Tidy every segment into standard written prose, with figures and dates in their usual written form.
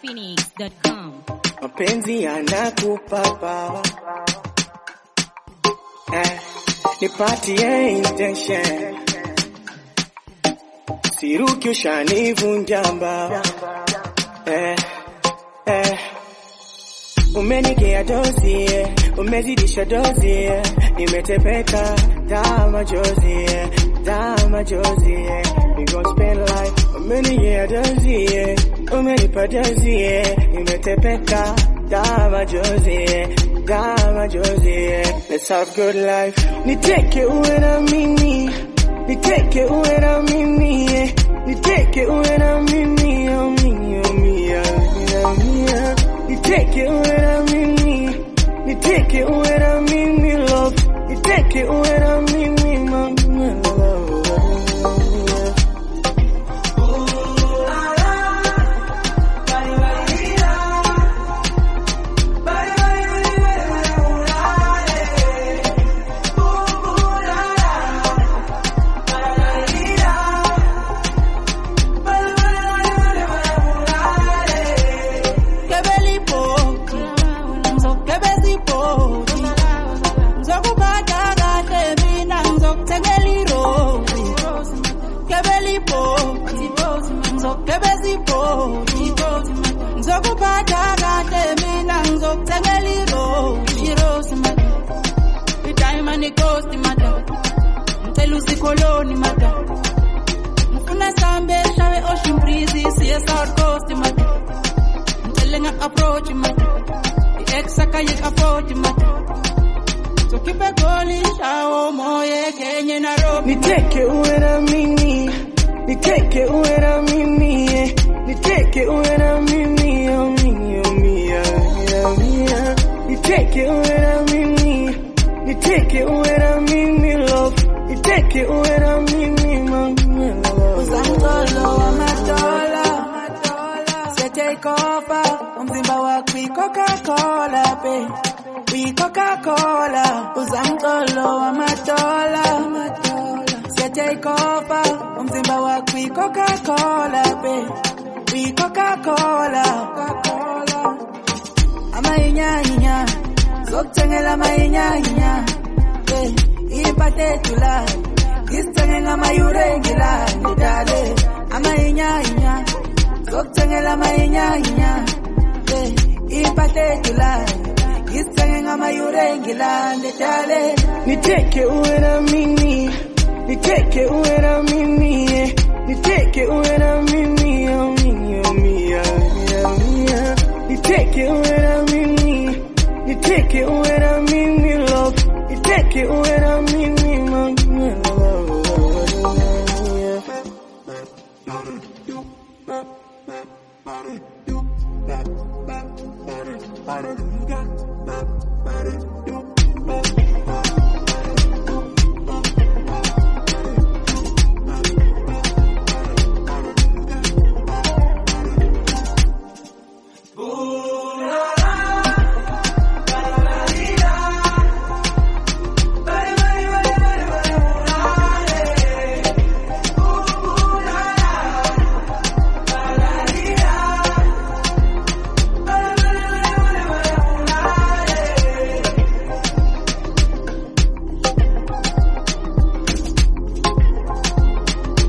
NinjaPhoenix.com. Mapenzi yanakupa power. Nipatie intention. Siruki ushanivunja mbao. Umenikea dozi, umezidisha dozi, nimetepeka dama jozi, we gon' spend life. Umenikea dozi, umenipa dozi, nimetepeka dama jozi, let's have good life. Niteke uwe na mimi, niteke uwe na mimi, niteke uwe na mimi, oh mimi, oh mia, mia. Niteke uwe na mimi, niteke uwe na mimi, love. Niteke uwe na mimi, mama, love. Koloni mata mfuna sambe shawe ocean breeze see south coast mata telling approach mata the ex akaye afford mata so keep a calling shawo moye Kenya Nairobi. Niteke uwe na mimi, niteke uwe na mimi, niteke uwe na mimi, oh mimi, oh mia, mia. Niteke uwe na mimi, niteke uwe na mimi, love. Niteke uwe na mimi, mama, love. Uzangolo wa matola, se take over, umzimba wako Coca-Cola, babe. We Coca-Cola, uzangolo wa matola, se take over, umzimba wako Coca-Cola, babe. We Coca-Cola, ama inya, zokutengela ma inya, ipate tula, istenga ma yurengila, nidale, ama inya, zokutengela ma inya, ipate tula, istenga ma yurengila, nidale. Niteke uwe na mimi, niteke uwe na mimi, niteke uwe na mimi, oh mimi, oh mia, mia. Niteke uwe na mimi, niteke uwe na mimi, love. Niteke uwe na mimi, mama, love.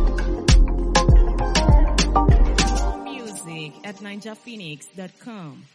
At NinjaPhoenix.com.